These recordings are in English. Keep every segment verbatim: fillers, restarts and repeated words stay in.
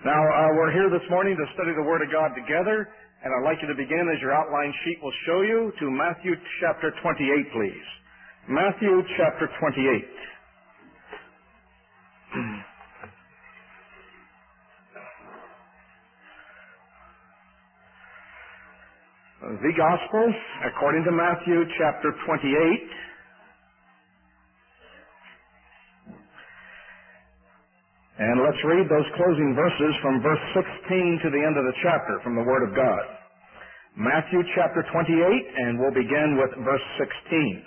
Now, uh, we're here this morning to study the Word of God together, and I'd like you to begin, as your outline sheet will show you, to Matthew chapter twenty-eight, please. Matthew chapter twenty-eight. The Gospel, according to Matthew chapter twenty-eight. And let's read those closing verses from verse sixteen to the end of the chapter from the Word of God. Matthew chapter twenty-eight, and we'll begin with verse sixteen.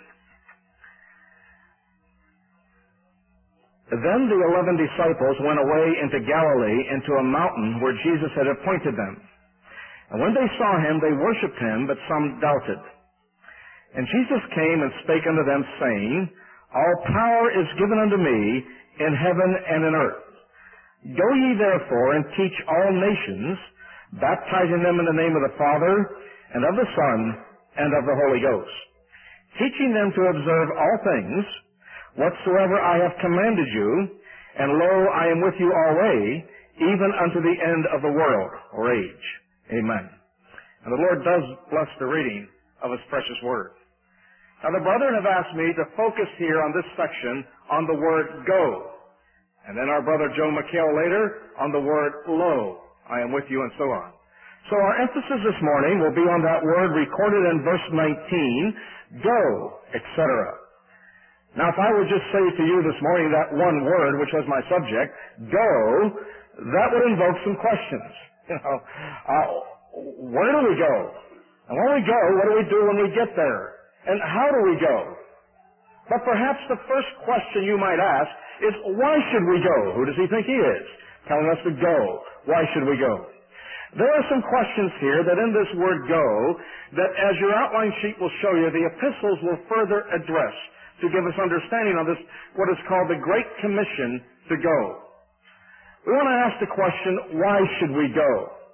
Then the eleven disciples went away into Galilee, into a mountain where Jesus had appointed them. And when they saw him, they worshipped him, but some doubted. And Jesus came and spake unto them, saying, All power is given unto me in heaven and in earth. Go ye therefore and teach all nations, baptizing them in the name of the Father, and of the Son, and of the Holy Ghost, teaching them to observe all things, whatsoever I have commanded you, and lo, I am with you alway, even unto the end of the world, or age. Amen. And the Lord does bless the reading of His precious Word. Now the brethren have asked me to focus here on this section on the word go. And then our brother Joe McHale later on the word lo, I am with you, and so on. So our emphasis this morning will be on that word recorded in verse nineteen, go, et cetera. Now if I would just say to you this morning that one word, which was my subject, go, that would invoke some questions. You know, uh, where do we go? And when we go, what do we do when we get there? And how do we go? But perhaps the first question you might ask is, why should we go? Who does he think he is? Telling us to go. Why should we go? There are some questions here that in this word go, that as your outline sheet will show you, the epistles will further address to give us understanding on this, what is called the Great Commission to go. We want to ask the question, why should we go?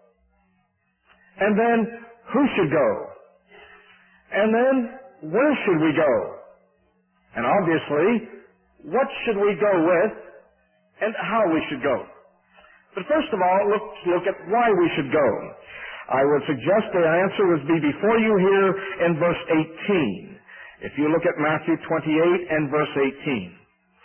And then, who should go? And then, where should we go? And obviously, what should we go with, and how we should go? But first of all, let's look at why we should go. I would suggest the answer would be before you here in verse eighteen. If you look at Matthew twenty-eight and verse eighteen.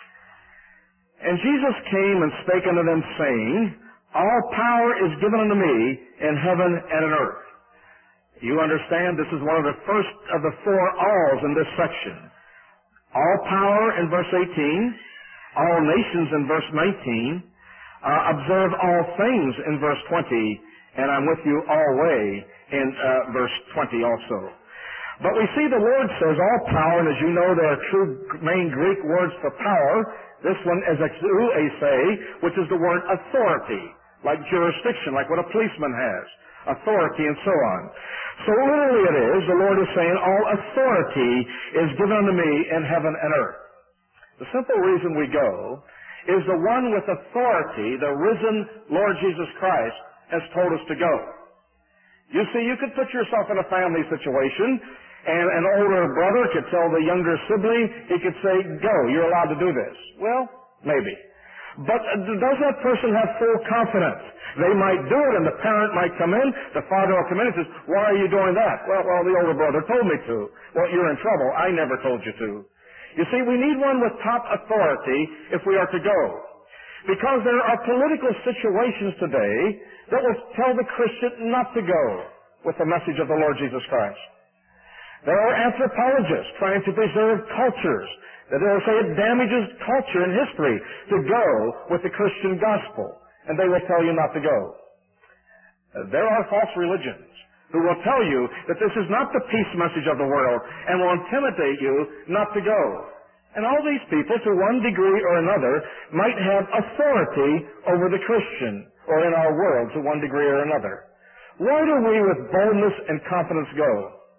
And Jesus came and spake unto them, saying, All power is given unto me in heaven and in earth. You understand this is one of the first of the four alls in this section. All power in verse eighteen, all nations in verse nineteen, uh, observe all things in verse twenty, and I'm with you alway in uh, verse twenty also. But we see the word says all power, and as you know there are two main Greek words for power. This one is exoueise, which is the word authority, like jurisdiction, like what a policeman has. Authority and so on. So literally it is, the Lord is saying, all authority is given unto me in heaven and earth. The simple reason we go is the one with authority, the risen Lord Jesus Christ, has told us to go. You see, you could put yourself in a family situation, and an older brother could tell the younger sibling, he could say, go, you're allowed to do this. Well, maybe. But does that person have full confidence? They might do it, and the parent might come in, the father will come in and says, why are you doing that? Well, well, the older brother told me to. Well, you're in trouble. I never told you to. You see, we need one with top authority if we are to go. Because there are political situations today that will tell the Christian not to go with the message of the Lord Jesus Christ. There are anthropologists trying to preserve cultures that they will say it damages culture and history to go with the Christian gospel, and they will tell you not to go. There are false religions who will tell you that this is not the peace message of the world and will intimidate you not to go. And all these people, to one degree or another, might have authority over the Christian, or in our world, to one degree or another. Why do we with boldness and confidence go?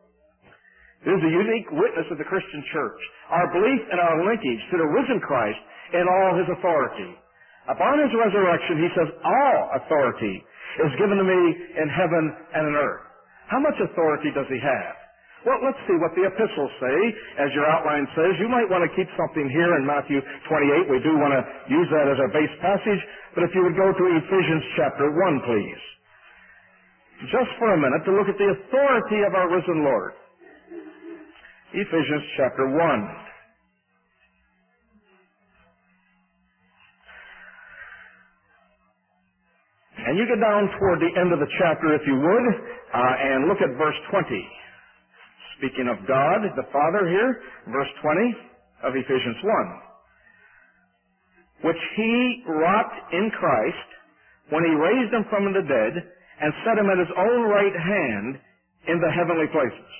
It is a unique witness of the Christian church, our belief and our linkage to the risen Christ in all His authority. Upon His resurrection, He says, all authority is given to me in heaven and in earth. How much authority does He have? Well, let's see what the epistles say. As your outline says, you might want to keep something here in Matthew twenty-eight. We do want to use that as our base passage. But if you would go to Ephesians chapter one, please. Just for a minute to look at the authority of our risen Lord. Ephesians chapter one. And you get down toward the end of the chapter, if you would, uh, and look at verse twenty. Speaking of God, the Father here, verse twenty of Ephesians one. Which he wrought in Christ when he raised him from the dead and set him at his own right hand in the heavenly places.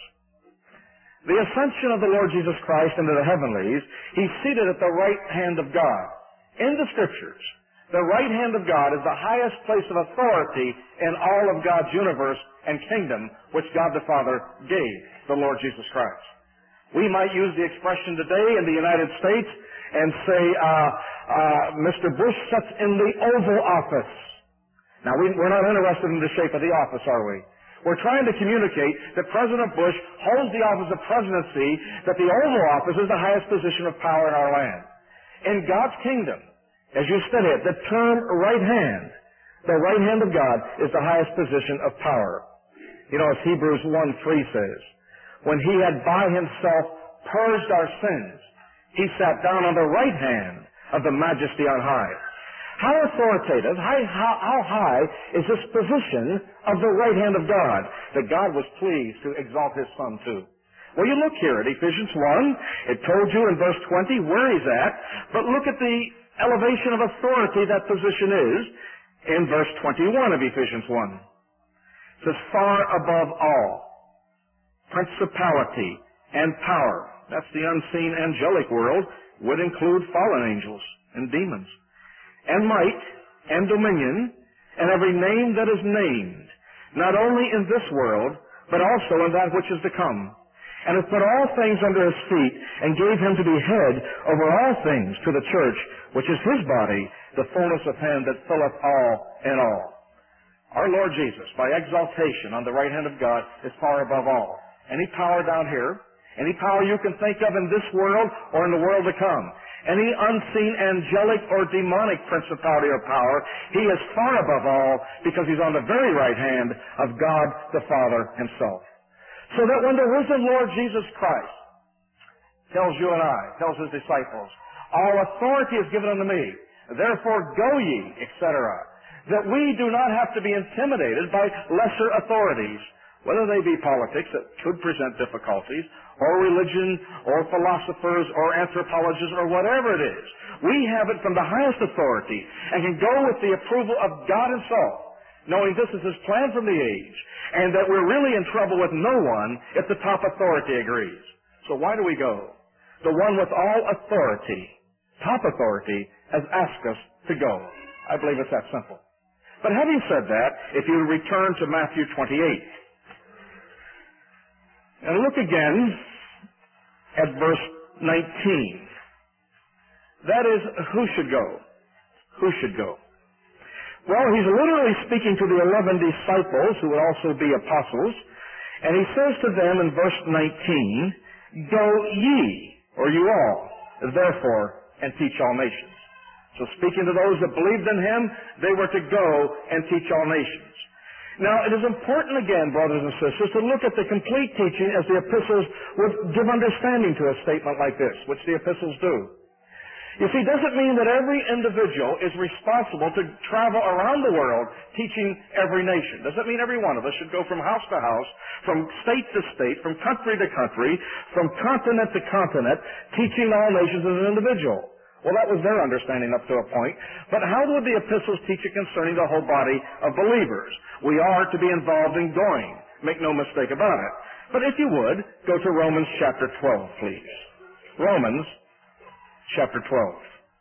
The ascension of the Lord Jesus Christ into the heavenlies, he's seated at the right hand of God. In the Scriptures, the right hand of God is the highest place of authority in all of God's universe and kingdom, which God the Father gave the Lord Jesus Christ. We might use the expression today in the United States and say, uh, uh, Mister Bush sits in the Oval Office. Now, we, we're not interested in the shape of the office, are we? We're trying to communicate that President Bush holds the office of presidency, that the Oval Office is the highest position of power in our land. In God's kingdom, as you study it, the term right hand, the right hand of God is the highest position of power. You know, as Hebrews one three says, when he had by himself purged our sins, he sat down on the right hand of the majesty on high. How authoritative, how, how, how high is this position of the right hand of God that God was pleased to exalt his Son to? Well, you look here at Ephesians one. It told you in verse twenty where he's at, but look at the elevation of authority that position is in verse twenty-one of Ephesians one. It says, far above all principality and power. That's the unseen angelic world, would include fallen angels and demons. And might and dominion and every name that is named, not only in this world, but also in that which is to come. And hath put all things under his feet, and gave him to be head over all things to the church, which is his body, the fullness of him that filleth all in all. Our Lord Jesus, by exaltation on the right hand of God, is far above all. Any power down here, any power you can think of in this world or in the world to come, any unseen angelic or demonic principality or power, he is far above all because he's on the very right hand of God the Father himself. So that when the risen Lord Jesus Christ tells you and I, tells his disciples, all authority is given unto me, therefore go ye, et cetera, that we do not have to be intimidated by lesser authorities, whether they be politics that could present difficulties, or religion, or philosophers, or anthropologists, or whatever it is. We have it from the highest authority and can go with the approval of God himself, knowing this is his plan from the age, and that we're really in trouble with no one if the top authority agrees. So why do we go? The one with all authority, top authority, has asked us to go. I believe it's that simple. But having said that, if you return to Matthew twenty-eight, and look again at verse nineteen. That is, who should go? Who should go? Well, he's literally speaking to the eleven disciples, who would also be apostles, and he says to them in verse nineteen, go ye, or you all, therefore, and teach all nations. So speaking to those that believed in him, they were to go and teach all nations. Now, it is important again, brothers and sisters, to look at the complete teaching as the epistles would give understanding to a statement like this, which the epistles do. You see, it doesn't mean that every individual is responsible to travel around the world teaching every nation. Doesn't mean every one of us should go from house to house, from state to state, from country to country, from continent to continent, teaching all nations as an individual. Well, that was their understanding up to a point. But how would the epistles teach it concerning the whole body of believers? We are to be involved in going. Make no mistake about it. But if you would, go to Romans chapter twelve, please. Romans chapter twelve.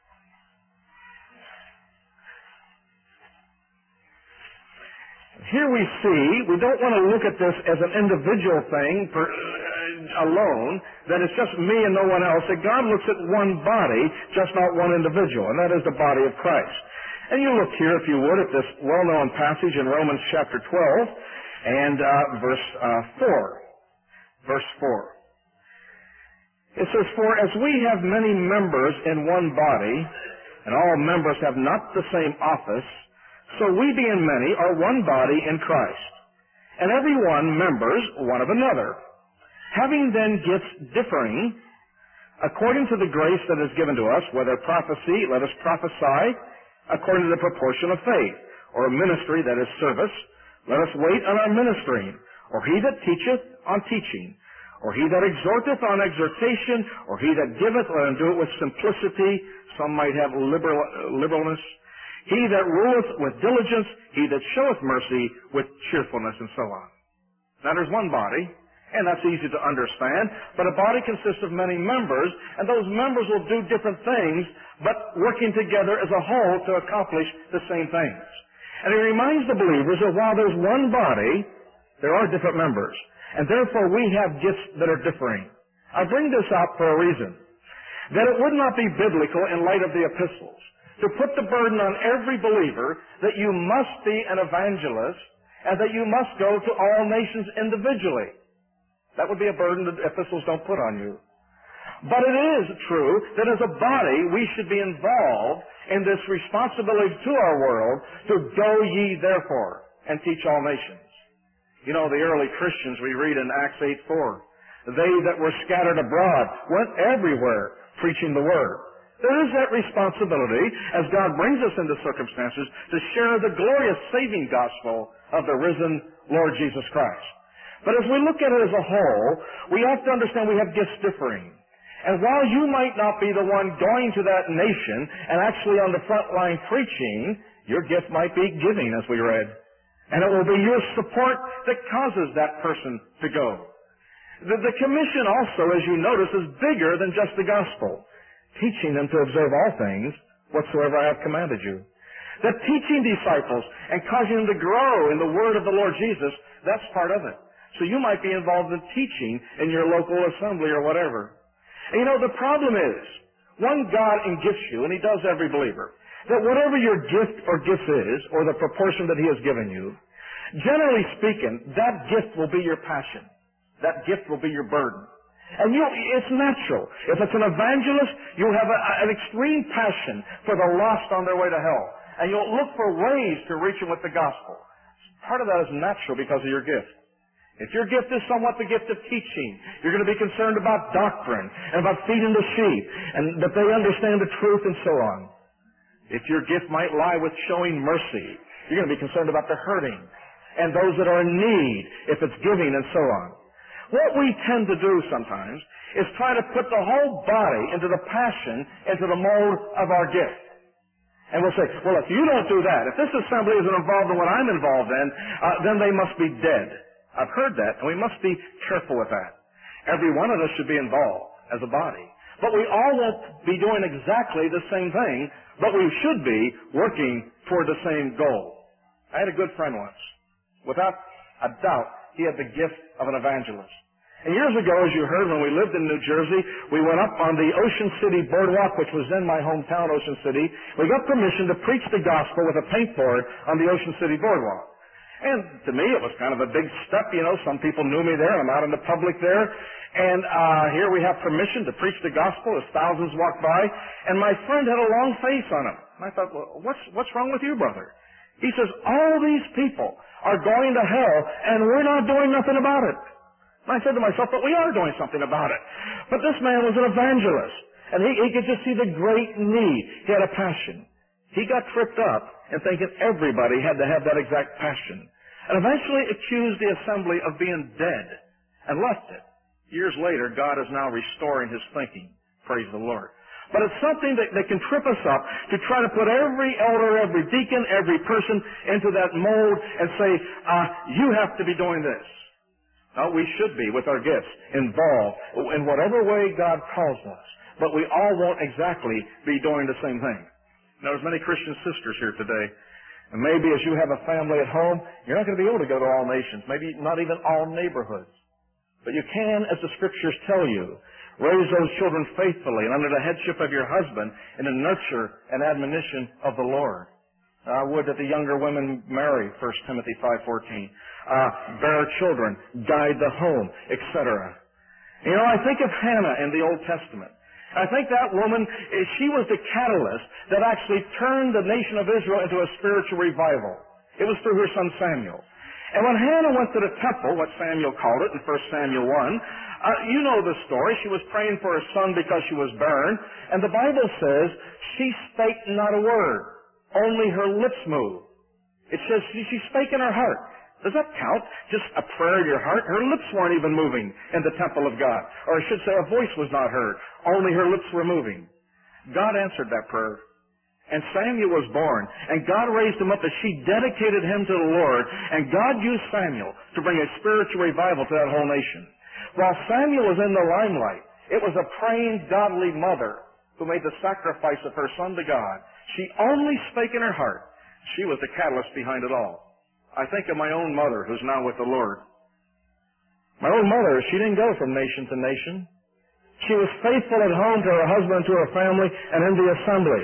Here we see, we don't want to look at this as an individual thing per, uh, alone, that it's just me and no one else, that God looks at one body, just not one individual, and that is the body of Christ. And you look here, if you would, at this well-known passage in Romans chapter twelve and uh, verse uh, four. verse four. It says, "For as we have many members in one body, and all members have not the same office, so we being many are one body in Christ, and every one members one of another. Having then gifts differing, according to the grace that is given to us, whether prophecy, let us prophesy according to the proportion of faith, or a ministry that is service, let us wait on our ministering, or he that teacheth on teaching, or he that exhorteth on exhortation, or he that giveth, let him do it with simplicity." Some might have liberal, liberalness. "He that ruleth with diligence, he that showeth mercy with cheerfulness," and so on. Now there's one body, and that's easy to understand, but a body consists of many members, and those members will do different things, but working together as a whole to accomplish the same things. And he reminds the believers that while there's one body, there are different members, and therefore we have gifts that are differing. I bring this out for a reason, that it would not be biblical in light of the epistles to put the burden on every believer that you must be an evangelist and that you must go to all nations individually. That would be a burden that the epistles don't put on you. But it is true that as a body we should be involved in this responsibility to our world to go ye therefore and teach all nations. You know, the early Christians, we read in Acts eight four, "They that were scattered abroad went everywhere preaching the word." There is that responsibility as God brings us into circumstances to share the glorious saving gospel of the risen Lord Jesus Christ. But as we look at it as a whole, we have to understand we have gifts differing. And while you might not be the one going to that nation and actually on the front line preaching, your gift might be giving, as we read. And it will be your support that causes that person to go. The, the commission also, as you notice, is bigger than just the gospel. Teaching them to observe all things whatsoever I have commanded you. That teaching disciples and causing them to grow in the word of the Lord Jesus, that's part of it. So you might be involved in teaching in your local assembly or whatever. And you know, the problem is, one, God gifts you, and he does every believer, that whatever your gift or gifts is, or the proportion that he has given you, generally speaking, that gift will be your passion. That gift will be your burden. And you, it's natural. If it's an evangelist, you'll have a, an extreme passion for the lost on their way to hell. And you'll look for ways to reach them with the gospel. Part of that is natural because of your gift. If your gift is somewhat the gift of teaching, you're going to be concerned about doctrine and about feeding the sheep and that they understand the truth and so on. If your gift might lie with showing mercy, you're going to be concerned about the hurting and those that are in need, if it's giving and so on. What we tend to do sometimes is try to put the whole body into the passion, into the mold of our gift. And we'll say, well, if you don't do that, if this assembly isn't involved in what I'm involved in, uh, then they must be dead. I've heard that, and we must be careful with that. Every one of us should be involved as a body. But we all won't be doing exactly the same thing, but we should be working toward the same goal. I had a good friend once. Without a doubt, he had the gift of an evangelist. And years ago, as you heard, when we lived in New Jersey, we went up on the Ocean City Boardwalk, which was then my hometown, Ocean City. We got permission to preach the gospel with a paintboard on the Ocean City Boardwalk. And to me, it was kind of a big step, you know. Some people knew me there. I'm out in the public there. And uh here we have permission to preach the gospel as thousands walk by. And my friend had a long face on him. And I thought, well, what's, what's wrong with you, brother? He says, all these people are going to hell, and we're not doing nothing about it. And I said to myself, but we are doing something about it. But this man was an evangelist, and he, he could just see the great need. He had a passion. He got tripped up in thinking everybody had to have that exact passion, and eventually accused the assembly of being dead and left it. Years later, God is now restoring his thinking. Praise the Lord. But it's something that, that can trip us up to try to put every elder, every deacon, every person into that mold and say, uh, you have to be doing this. No, we should be, with our gifts, involved in whatever way God calls us. But we all won't exactly be doing the same thing. Now, there's many Christian sisters here today. And maybe as you have a family at home, you're not going to be able to go to all nations, maybe not even all neighborhoods. But you can, as the Scriptures tell you, raise those children faithfully and under the headship of your husband in the nurture and admonition of the Lord. Uh, would that the younger women marry, First Timothy five fourteen. Uh, bear children, guide the home, et cetera. You know, I think of Hannah in the Old Testament. I think that woman, she was the catalyst that actually turned the nation of Israel into a spiritual revival. It was through her son Samuel. And when Hannah went to the temple, what Samuel called it in First Samuel one, uh, you know the story. She was praying for her son because she was barren. And the Bible says she spake not a word. Only her lips moved. It says she, she spake in her heart. Does that count? Just a prayer in your heart? Her lips weren't even moving in the temple of God. Or I should say a voice was not heard. Only her lips were moving. God answered that prayer. And Samuel was born. And God raised him up as she dedicated him to the Lord. And God used Samuel to bring a spiritual revival to that whole nation. While Samuel was in the limelight, it was a praying, godly mother who made the sacrifice of her son to God. She only spake in her heart. She was the catalyst behind it all. I think of my own mother, who's now with the Lord. My own mother, she didn't go from nation to nation. She was faithful at home to her husband, to her family, and in the assembly.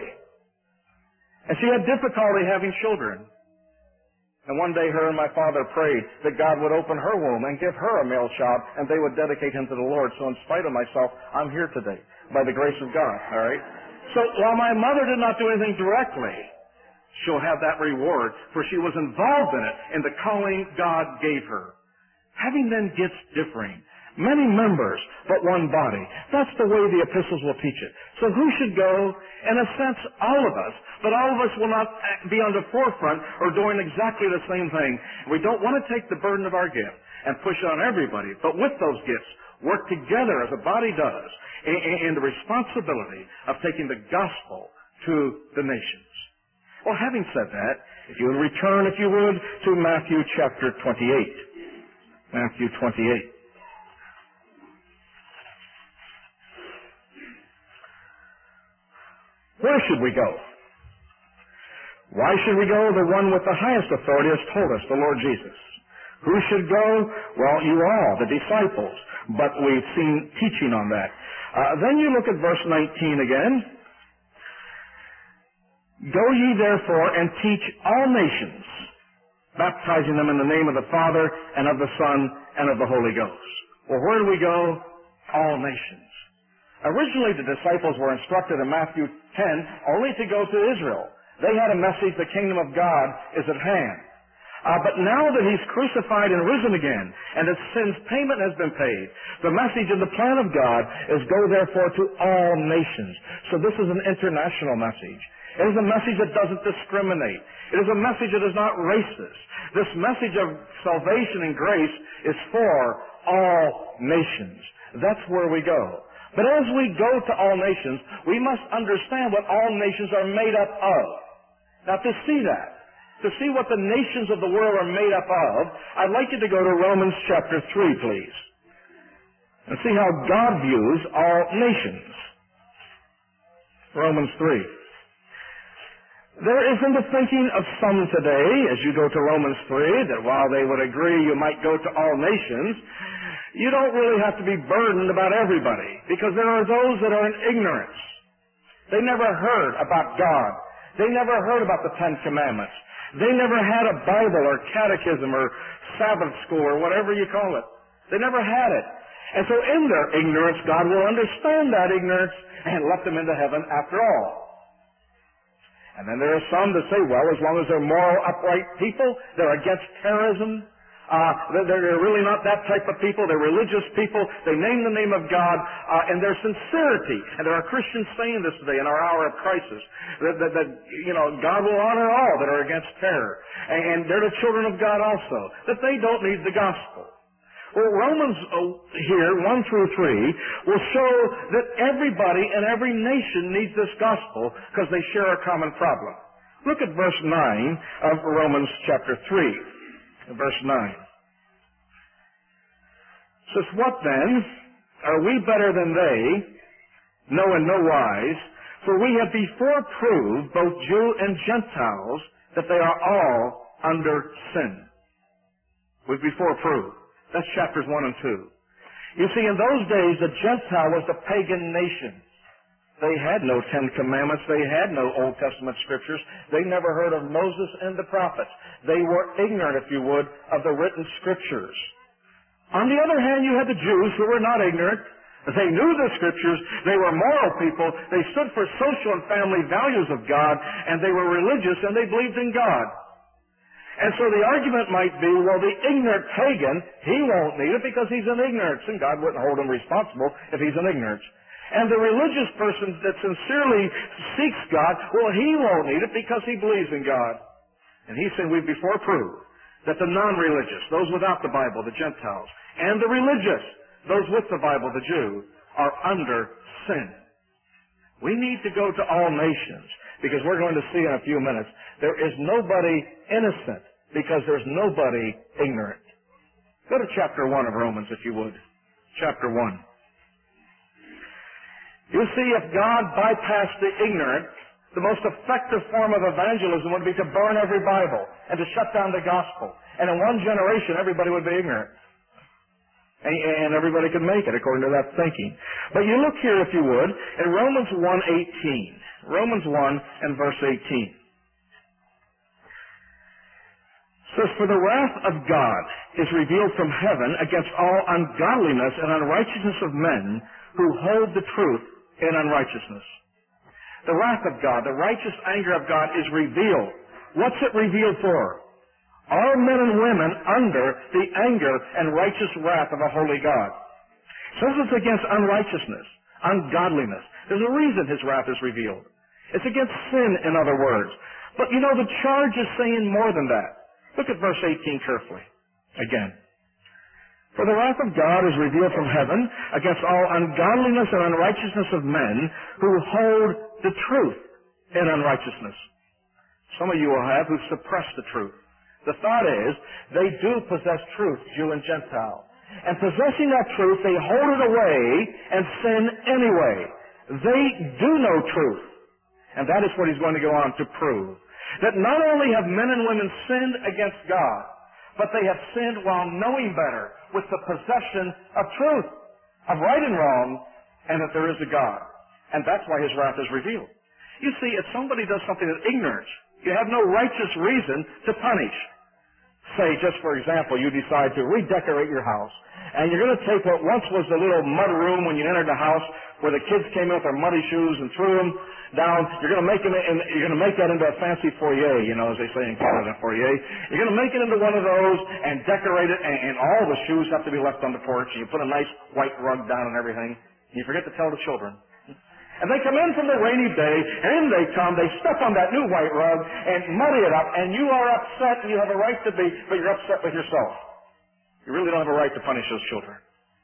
And she had difficulty having children. And one day her and my father prayed that God would open her womb and give her a male child, and they would dedicate him to the Lord. So in spite of myself, I'm here today, by the grace of God, all right? So while my mother did not do anything directly, she'll have that reward, for she was involved in it, in the calling God gave her. Having then gifts differing, many members, but one body. That's the way the epistles will teach it. So who should go? In a sense, all of us, but all of us will not be on the forefront or doing exactly the same thing. We don't want to take the burden of our gift and push it on everybody, but with those gifts, work together as a body does in, in the responsibility of taking the gospel to the nations. Well, having said that, if you would return, if you would, to Matthew chapter twenty-eight. Matthew twenty-eight. Where should we go? Why should we go? The one with the highest authority has told us, the Lord Jesus. Who should go? Well, you all, the disciples. But we've seen teaching on that. Uh, then you look at verse nineteen again. Go ye therefore and teach all nations, baptizing them in the name of the Father and of the Son and of the Holy Ghost. Well, where do we go? All nations. Originally, the disciples were instructed in Matthew ten only to go to Israel. They had a message, the kingdom of God is at hand. Uh, but now that he's crucified and risen again, and that sin's payment has been paid, the message and the plan of God is go therefore to all nations. So this is an international message. It is a message that doesn't discriminate. It is a message that is not racist. This message of salvation and grace is for all nations. That's where we go. But as we go to all nations, we must understand what all nations are made up of. Now, to see that, to see what the nations of the world are made up of, I'd like you to go to Romans chapter three, please, and see how God views all nations. Romans three. There is in the thinking of some today, as you go to Romans three, that while they would agree you might go to all nations, you don't really have to be burdened about everybody, because there are those that are in ignorance. They never heard about God. They never heard about the Ten Commandments. They never had a Bible or catechism or Sabbath school or whatever you call it. They never had it. And so in their ignorance, God will understand that ignorance and let them into heaven after all. And then there are some that say, well, as long as they're moral, upright people, they're against terrorism. Uh, they're, they're really not that type of people. They're religious people. They name the name of God, uh, and their sincerity. And there are Christians saying this today in our hour of crisis, that, that, that you know, God will honor all that are against terror. And, and they're the children of God also, that they don't need the gospel. Well, Romans uh, here, one through three, will show that everybody and every nation needs this gospel because they share a common problem. Look at verse nine of Romans chapter three. Verse nine. It says, what then? Are we better than they? No, in no wise. For we have before proved, both Jew and Gentiles, that they are all under sin. We've before proved. That's chapters one and two. You see, in those days, the Gentile was the pagan nation. They had no Ten Commandments. They had no Old Testament scriptures. They never heard of Moses and the prophets. They were ignorant, if you would, of the written scriptures. On the other hand, you had the Jews who were not ignorant. They knew the scriptures. They were moral people. They stood for social and family values of God, and they were religious, and they believed in God. And so the argument might be, well, the ignorant pagan, he won't need it because he's in ignorance, and God wouldn't hold him responsible if he's in ignorance. And the religious person that sincerely seeks God, well, he won't need it because he believes in God. And he said, we've before proved that the non-religious, those without the Bible, the Gentiles, and the religious, those with the Bible, the Jew, are under sin. We need to go to all nations because we're going to see in a few minutes there is nobody innocent because there's nobody ignorant. Go to chapter one of Romans, if you would. Chapter one. You see, if God bypassed the ignorant, the most effective form of evangelism would be to burn every Bible and to shut down the gospel. And in one generation, everybody would be ignorant. And, and everybody could make it according to that thinking. But you look here, if you would, in Romans one eighteen. Romans one and verse eighteen. It says, for the wrath of God is revealed from heaven against all ungodliness and unrighteousness of men who hold the truth in unrighteousness. The wrath of God, the righteous anger of God is revealed. What's it revealed for? All men and women under the anger and righteous wrath of a holy God. It says it's against unrighteousness, ungodliness. There's a reason his wrath is revealed. It's against sin, in other words. But you know, the charge is saying more than that. Look at verse eighteen carefully. Again. For the wrath of God is revealed from heaven against all ungodliness and unrighteousness of men who hold the truth in unrighteousness. Some of you will have who suppress the truth. The thought is, they do possess truth, Jew and Gentile. And possessing that truth, they hold it away and sin anyway. They do know truth. And that is what he's going to go on to prove. That not only have men and women sinned against God, but they have sinned while knowing better with the possession of truth, of right and wrong, and that there is a God. And that's why his wrath is revealed. You see, if somebody does something in ignorance, you have no righteous reason to punish. Say, just for example, you decide to redecorate your house, and you're going to take what once was the little mud room when you entered the house, where the kids came in with their muddy shoes and threw them down. You're going to make them, in, you're going to make that into a fancy foyer, you know, as they say in Canada, foyer. You're going to make it into one of those and decorate it, and, and all the shoes have to be left on the porch. And you put a nice white rug down and everything. And you forget to tell the children. And they come in from the rainy day, and in they come, they step on that new white rug and muddy it up, and you are upset, and you have a right to be, but you're upset with yourself. You really don't have a right to punish those children.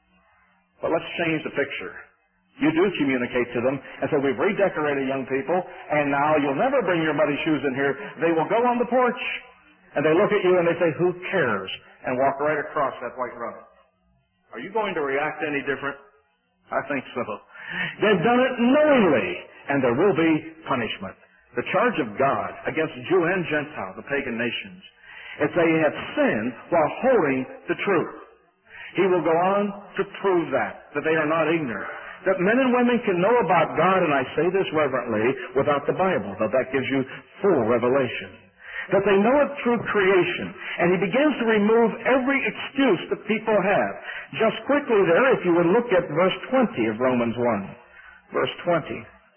But let's change the picture. You do communicate to them and say, we've redecorated young people, and now you'll never bring your muddy shoes in here. They will go on the porch, and they look at you and they say, who cares? And walk right across that white rug. Are you going to react any different? I think so. They've done it knowingly, and there will be punishment. The charge of God against Jew and Gentile, the pagan nations, is they have sinned while holding the truth. He will go on to prove that, that they are not ignorant. That men and women can know about God, and I say this reverently, without the Bible, but that gives you full revelation. That they know it through creation. And he begins to remove every excuse that people have. Just quickly there, if you would look at verse twenty of Romans one. Verse twenty.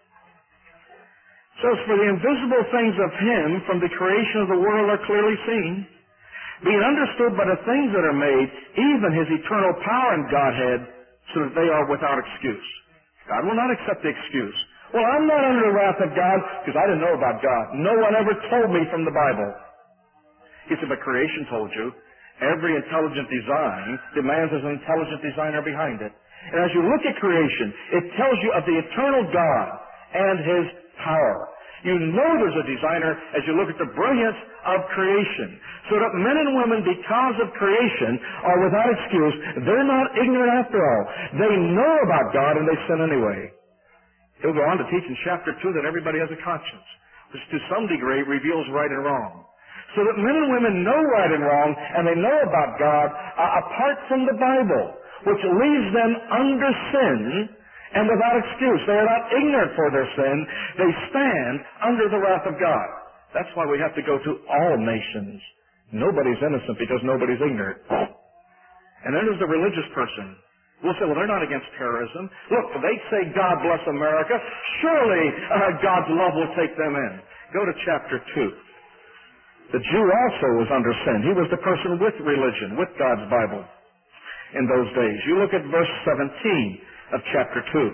It says, for the invisible things of him from the creation of the world are clearly seen, being understood by the things that are made, even his eternal power and Godhead, so that they are without excuse. God will not accept the excuse. Well, I'm not under the wrath of God because I didn't know about God. No one ever told me from the Bible. He said, but creation told you. Every intelligent design demands there's an intelligent designer behind it. And as you look at creation, it tells you of the eternal God and his power. You know there's a designer as you look at the brilliance of creation. So that men and women, because of creation, are without excuse. They're not ignorant after all. They know about God and they sin anyway. He'll go on to teach in chapter two that everybody has a conscience, which to some degree reveals right and wrong. So that men and women know right and wrong, and they know about God uh, apart from the Bible, which leaves them under sin, and without excuse. They are not ignorant for their sin. They stand under the wrath of God. That's why we have to go to all nations. Nobody's innocent because nobody's ignorant. And then there's the religious person. We'll say, well, they're not against terrorism. Look, they say, God bless America. Surely uh, God's love will take them in. Go to chapter two. The Jew also was under sin. He was the person with religion, with God's Bible in those days. You look at verse seventeen of chapter two.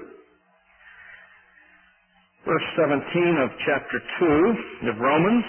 Verse seventeen of chapter two of Romans.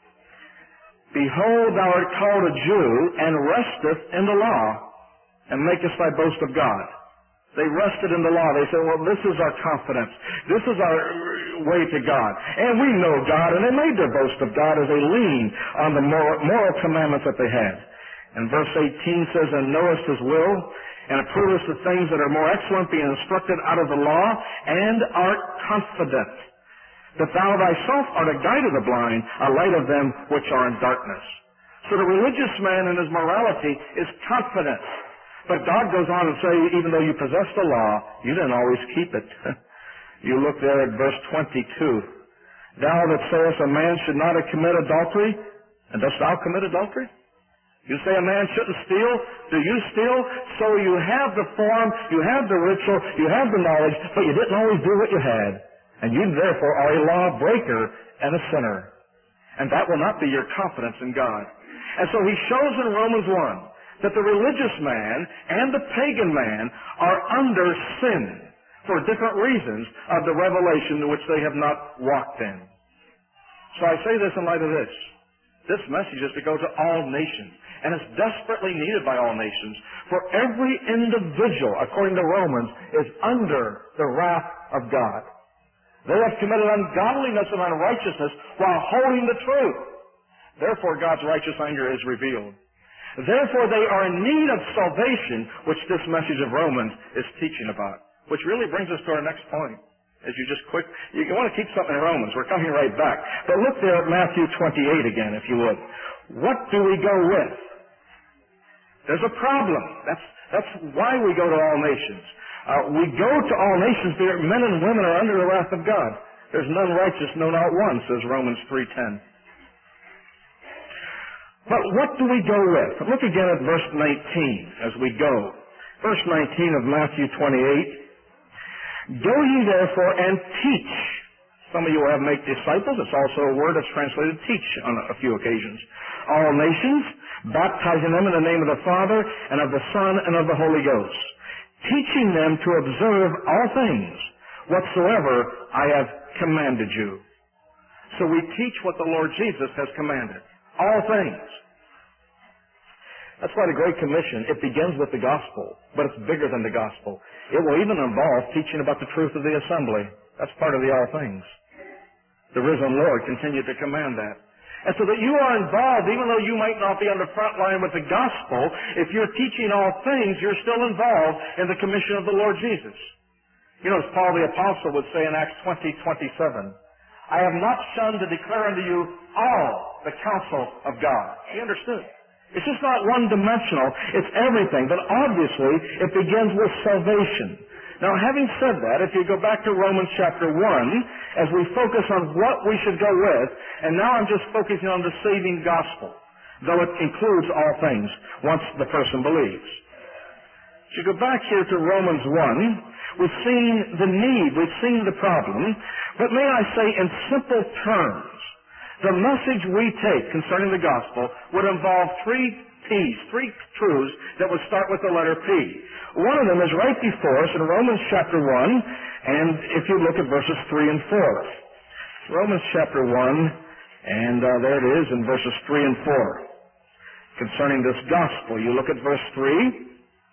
Behold, thou art called a Jew, and resteth in the law, and makest thy boast of God. They rested in the law. They said, well, this is our confidence. This is our way to God. And we know God. And they made their boast of God as they leaned on the moral, moral commandments that they had. And verse eighteen says, and knowest his will, and approvest the things that are more excellent, being instructed out of the law, and art confident that thou thyself art a guide of the blind, a light of them which are in darkness. So the religious man in his morality is confident. But God goes on and say, even though you possess the law, you didn't always keep it. You look there at verse twenty-two. Thou that sayest a man should not commit adultery, and dost thou commit adultery? You say a man shouldn't steal. Do you steal? So you have the form, you have the ritual, you have the knowledge, but you didn't always do what you had. And you therefore are a lawbreaker and a sinner. And that will not be your confidence in God. And so he shows in Romans one that the religious man and the pagan man are under sin for different reasons of the revelation in which they have not walked in. So I say this in light of this. This message is to go to all nations, and it's desperately needed by all nations. For every individual, according to Romans, is under the wrath of God. They have committed ungodliness and unrighteousness while holding the truth. Therefore, God's righteous anger is revealed. Therefore, they are in need of salvation, which this message of Romans is teaching about. Which really brings us to our next point. As you just quick, you want to keep something in Romans. We're coming right back. But look there at Matthew twenty-eight again, if you would. What do we go with? There's a problem. That's, that's why we go to all nations. Uh, we go to all nations because men and women are under the wrath of God. There's none righteous, no, not one, says Romans three ten. But what do we go with? Look again at verse nineteen as we go. Verse nineteen of Matthew twenty-eight. Go ye therefore and teach. Some of you will have make disciples. It's also a word that's translated teach on a few occasions. All nations, baptizing them in the name of the Father and of the Son and of the Holy Ghost, teaching them to observe all things whatsoever I have commanded you. So we teach what the Lord Jesus has commanded. All things. That's why the Great Commission, it begins with the gospel, but it's bigger than the gospel. It will even involve teaching about the truth of the assembly. That's part of the all things. The risen Lord continued to command that. And so that you are involved, even though you might not be on the front line with the gospel, if you're teaching all things, you're still involved in the commission of the Lord Jesus. You know, as Paul the Apostle would say in Acts twenty twenty-seven, I have not shunned to declare unto you all the counsel of God. He understood. It's just not one-dimensional. It's everything. But obviously, it begins with salvation. Now, having said that, if you go back to Romans chapter one, as we focus on what we should go with, and now I'm just focusing on the saving gospel, though it includes all things once the person believes. If you go back here to Romans one, we've seen the need, we've seen the problem, but may I say in simple terms, the message we take concerning the gospel would involve three P's, three truths that would start with the letter P. One of them is right before us in Romans chapter one, and if you look at verses three and four. Romans chapter one, and uh, there it is in verses three and four. Concerning this gospel, you look at verse three.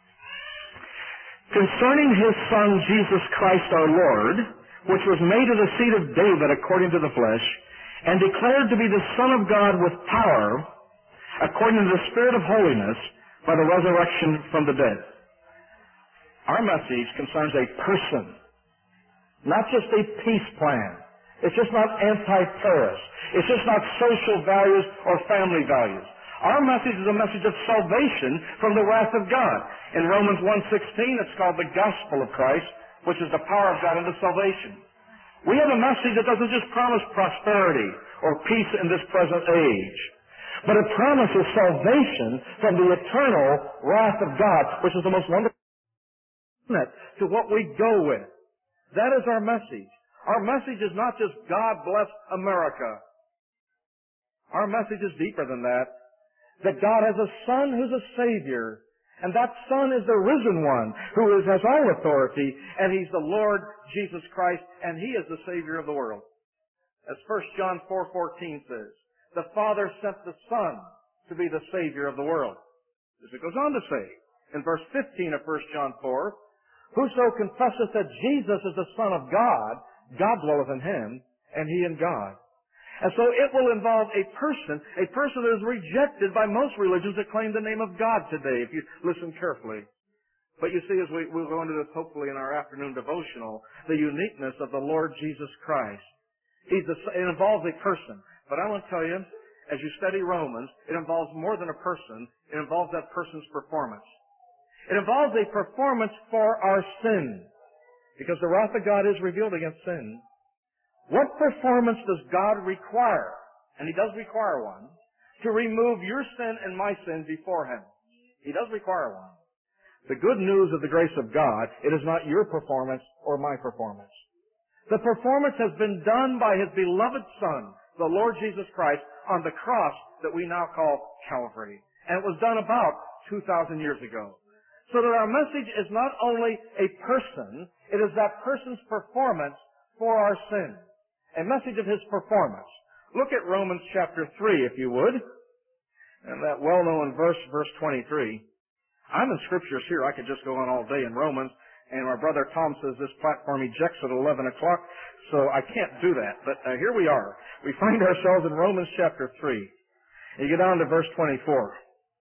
Concerning his Son, Jesus Christ our Lord, which was made of the seed of David according to the flesh, and declared to be the Son of God with power, according to the Spirit of holiness, by the resurrection from the dead. Our message concerns a person, not just a peace plan. It's just not anti-terrorist. It's just not social values or family values. Our message is a message of salvation from the wrath of God. In Romans one sixteen, it's called the gospel of Christ, which is the power of God unto salvation. We have a message that doesn't just promise prosperity or peace in this present age, but it promises salvation from the eternal wrath of God, which is the most wonderful to what we go with. That is our message. Our message is not just God bless America. Our message is deeper than that. That God has a Son who's a Savior. And that Son is the risen one who is, has all authority. And He's the Lord Jesus Christ. And He is the Savior of the world. As First John four fourteen says, the Father sent the Son to be the Savior of the world. As it goes on to say, in verse fifteen of First John four, whoso confesseth that Jesus is the Son of God, God dwelleth in him, and he in God. And so it will involve a person, a person that is rejected by most religions that claim the name of God today, if you listen carefully. But you see, as we, we'll go into this hopefully in our afternoon devotional, the uniqueness of the Lord Jesus Christ. He's the, it involves a person. But I want to tell you, as you study Romans, it involves more than a person. It involves that person's performance. It involves a performance for our sin. Because the wrath of God is revealed against sin. What performance does God require? And He does require one. To remove your sin and my sin before Him. He does require one. The good news of the grace of God, it is not your performance or my performance. The performance has been done by His beloved Son, the Lord Jesus Christ, on the cross that we now call Calvary. And it was done about two thousand years ago. So that our message is not only a person, it is that person's performance for our sin. A message of His performance. Look at Romans chapter three, if you would. And that well-known verse, verse twenty-three. I'm in scriptures here. I could just go on all day in Romans. And our brother Tom says this platform ejects at eleven o'clock, so I can't do that. But uh, here we are. We find ourselves in Romans chapter three. You get down to verse twenty-four.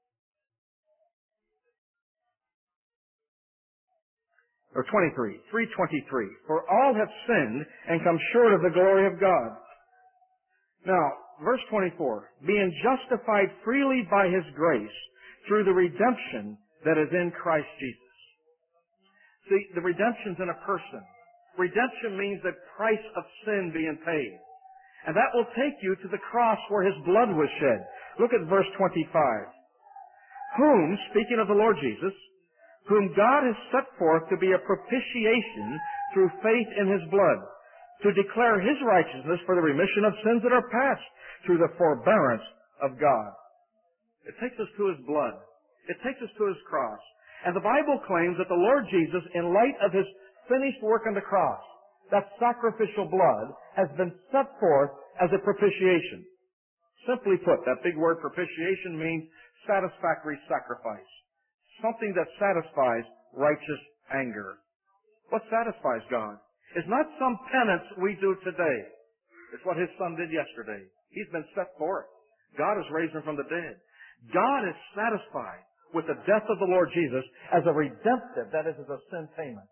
Or twenty-three, three twenty-three. For all have sinned and come short of the glory of God. Now, verse twenty-four. Being justified freely by His grace through the redemption that is in Christ Jesus. See, the redemption's in a person. Redemption means the price of sin being paid. And that will take you to the cross where His blood was shed. Look at verse twenty-five. Whom, speaking of the Lord Jesus, whom God has set forth to be a propitiation through faith in His blood, to declare His righteousness for the remission of sins that are past through the forbearance of God. It takes us to His blood. It takes us to His cross. And the Bible claims that the Lord Jesus, in light of His finished work on the cross, that sacrificial blood has been set forth as a propitiation. Simply put, that big word propitiation means satisfactory sacrifice. Something that satisfies righteous anger. What satisfies God is not some penance we do today. It's what His Son did yesterday. He's been set for it. God has raised Him from the dead. God is satisfied with the death of the Lord Jesus as a redemptive, that is, as a sin payment.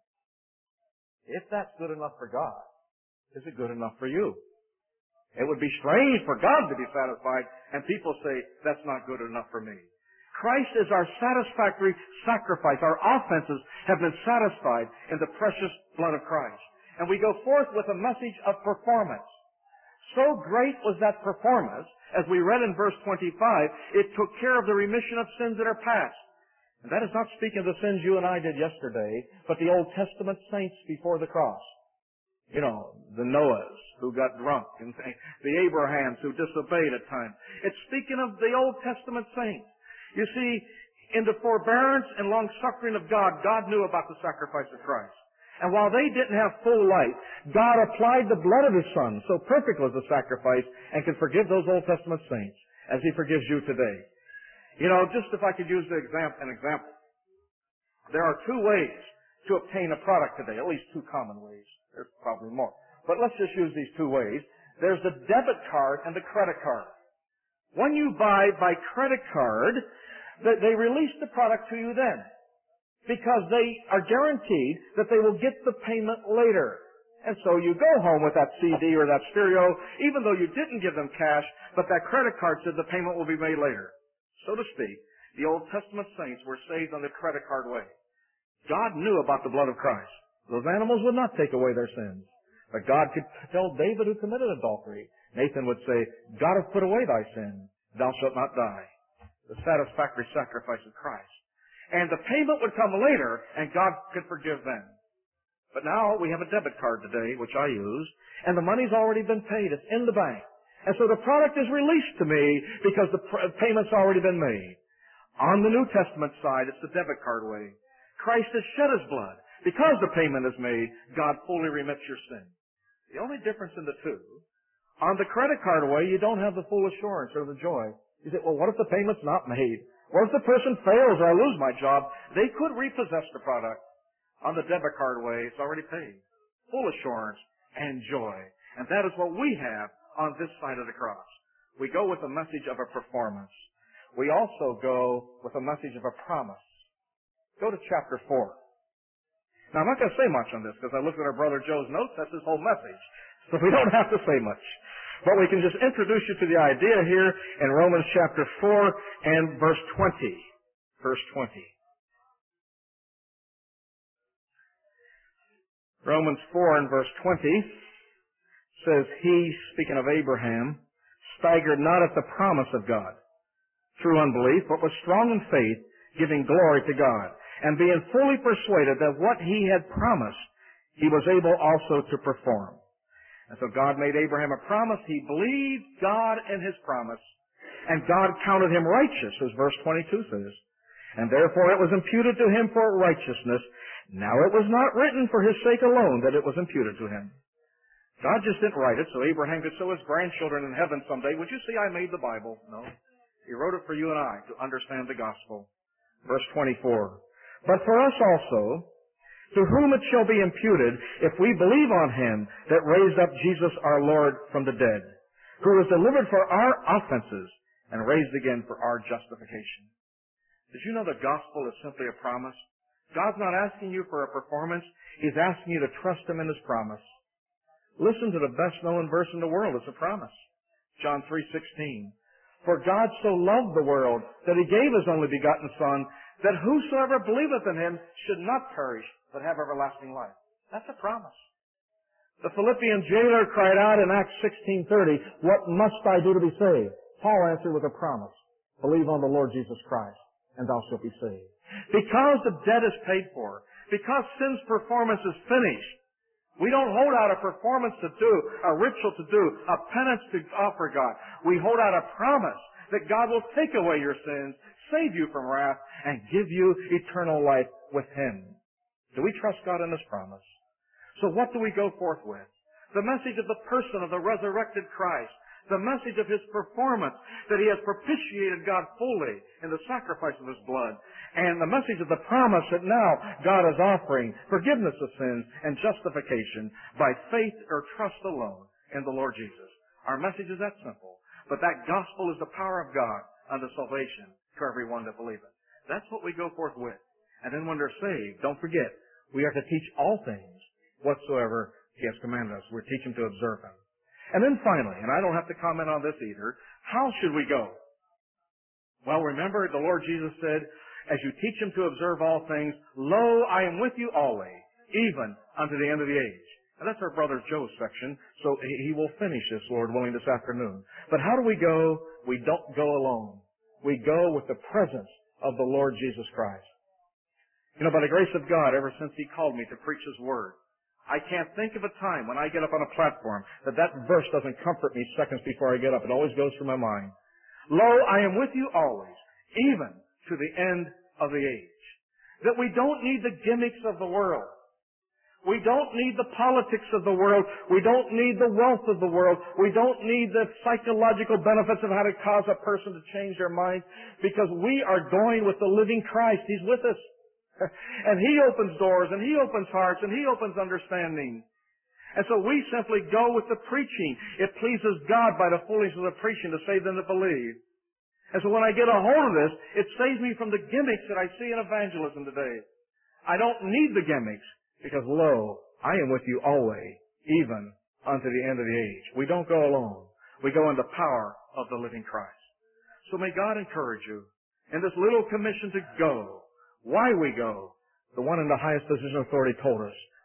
If that's good enough for God, is it good enough for you? It would be strange for God to be satisfied, and people say, that's not good enough for me. Christ is our satisfactory sacrifice. Our offenses have been satisfied in the precious blood of Christ. And we go forth with a message of performance. So great was that performance, as we read in verse twenty-five, it took care of the remission of sins that are past. And that is not speaking of the sins you and I did yesterday, but the Old Testament saints before the cross. You know, the Noahs who got drunk, and the Abrahams who disobeyed at times. It's speaking of the Old Testament saints. You see, in the forbearance and long-suffering of God, God knew about the sacrifice of Christ. And while they didn't have full light, God applied the blood of His Son, so perfect was the sacrifice, and could forgive those Old Testament saints, as He forgives you today. You know, just if I could use the example, an example. There are two ways to obtain a product today, at least two common ways. There's probably more. But let's just use these two ways. There's the debit card and the credit card. When you buy by credit card, they release the product to you then, because they are guaranteed that they will get the payment later. And so you go home with that C D or that stereo, even though you didn't give them cash, but that credit card said the payment will be made later. So to speak, the Old Testament saints were saved on the credit card way. God knew about the blood of Christ. Those animals would not take away their sins. But God could tell David, who committed adultery, Nathan would say, God hath put away thy sin. Thou shalt not die. The satisfactory sacrifice of Christ. And the payment would come later, and God could forgive them. But now we have a debit card today, which I use, and the money's already been paid. It's in the bank. And so the product is released to me because the payment's already been made. On the New Testament side, it's the debit card way. Christ has shed His blood. Because the payment is made, God fully remits your sin. The only difference in the two, on the credit card way, you don't have the full assurance or the joy. You say, well, what if the payment's not made? What if the person fails or I lose my job? They could repossess the product. On the debit card way, it's already paid. Full assurance and joy. And that is what we have on this side of the cross. We go with a message of a performance. We also go with a message of a promise. Go to chapter four. Now, I'm not going to say much on this because I looked at our brother Joe's notes. That's his whole message. So we don't have to say much. But we can just introduce you to the idea here in Romans chapter four and verse twenty. Verse twenty. Romans four and verse twenty says, He, speaking of Abraham, staggered not at the promise of God through unbelief, but was strong in faith, giving glory to God, and being fully persuaded that what He had promised, He was able also to perform. And so God made Abraham a promise. He believed God and His promise, and God counted him righteous, as verse twenty-two says. And therefore it was imputed to him for righteousness. Now it was not written for his sake alone that it was imputed to him. God just didn't write it so Abraham could show his grandchildren in heaven someday, would you see I made the Bible? No. He wrote it for you and I to understand the gospel. Verse twenty-four. But for us also, to whom it shall be imputed, if we believe on Him that raised up Jesus our Lord from the dead, who was delivered for our offenses and raised again for our justification. Did you know the gospel is simply a promise? God's not asking you for a performance. He's asking you to trust Him in His promise. Listen to the best-known verse in the world. It's a promise. John three sixteen. For God so loved the world that He gave His only begotten Son, that whosoever believeth in Him should not perish, but have everlasting life. That's a promise. The Philippian jailer cried out in Acts sixteen thirty, what must I do to be saved? Paul answered with a promise. Believe on the Lord Jesus Christ, and thou shalt be saved. Because the debt is paid for, because sin's performance is finished, we don't hold out a performance to do, a ritual to do, a penance to offer God. We hold out a promise that God will take away your sins, save you from wrath, and give you eternal life with Him. Do we trust God in His promise? So what do we go forth with? The message of the person of the resurrected Christ. The message of His performance, that He has propitiated God fully in the sacrifice of His blood. And the message of the promise that now God is offering forgiveness of sins and justification by faith or trust alone in the Lord Jesus. Our message is that simple. But that gospel is the power of God unto salvation to everyone that believeth. That's what we go forth with. And then when they're saved, don't forget, we are to teach all things whatsoever He has commanded us. We're teaching to observe them. And then finally, and I don't have to comment on this either, how should we go? Well, remember the Lord Jesus said, as you teach them to observe all things, lo, I am with you always, even unto the end of the age. And that's our brother Joe's section, so he will finish this, Lord willing, this afternoon. But how do we go? We don't go alone. We go with the presence of the Lord Jesus Christ. You know, by the grace of God, ever since He called me to preach His Word, I can't think of a time when I get up on a platform that that verse doesn't comfort me seconds before I get up. It always goes through my mind. Lo, I am with you always, even to the end of the age. That we don't need the gimmicks of the world. We don't need the politics of the world. We don't need the wealth of the world. We don't need the psychological benefits of how to cause a person to change their mind, because we are going with the living Christ. He's with us. And He opens doors, and He opens hearts, and He opens understanding. And so we simply go with the preaching. It pleases God by the fullness of the preaching to save them that believe. And so when I get a hold of this, it saves me from the gimmicks that I see in evangelism today. I don't need the gimmicks, because lo, I am with you always, even unto the end of the age. We don't go alone. We go in the power of the living Christ. So may God encourage you in this little commission to go. Why we go? The one in the highest position of authority told us.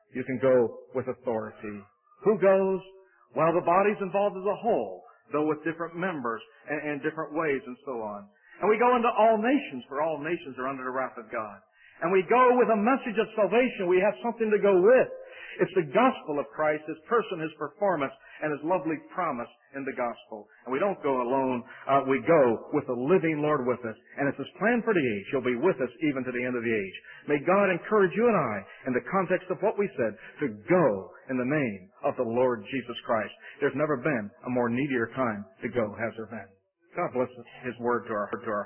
You can go with authority. Who goes? Well, the body's involved as a whole, though with different members and, and different ways and so on. And we go into all nations, for all nations are under the wrath of God. And we go with a message of salvation. We have something to go with. It's the gospel of Christ, His person, His performance, and His lovely promise in the gospel. And we don't go alone. Uh, we go with the living Lord with us. And it's His plan for the age. He'll be with us even to the end of the age. May God encourage you and I, in the context of what we said, to go in the name of the Lord Jesus Christ. There's never been a more needier time to go, has there been? God bless His word to our, to our